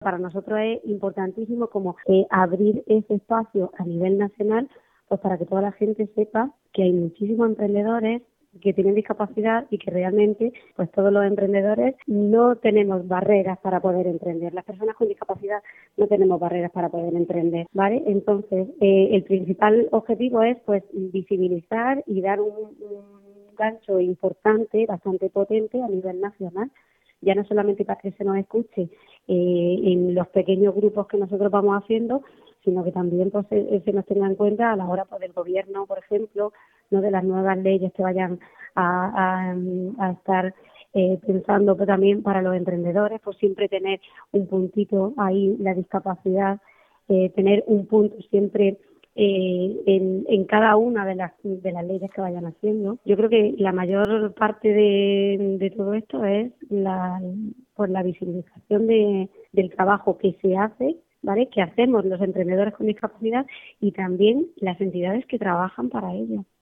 para nosotros es importantísimo como abrir ese espacio a nivel nacional, pues para que toda la gente sepa que hay muchísimos emprendedores que tienen discapacidad y que realmente pues todos los emprendedores no tenemos barreras para poder emprender. Las personas con discapacidad no tenemos barreras para poder emprender, ¿vale? Entonces, el principal objetivo es pues visibilizar y dar un gancho importante, bastante potente a nivel nacional, ya no solamente para que se nos escuche en los pequeños grupos que nosotros vamos haciendo, sino que también pues se nos tenga en cuenta a la hora pues del gobierno, por ejemplo, no de las nuevas leyes que vayan a estar pensando, pero también para los emprendedores, pues siempre tener un puntito ahí, la discapacidad, tener un punto siempre en cada una de las leyes que vayan haciendo. Yo creo que la mayor parte de todo esto es la visibilización del trabajo que se hace, ¿vale?, que hacemos los emprendedores con discapacidad y también las entidades que trabajan para ello.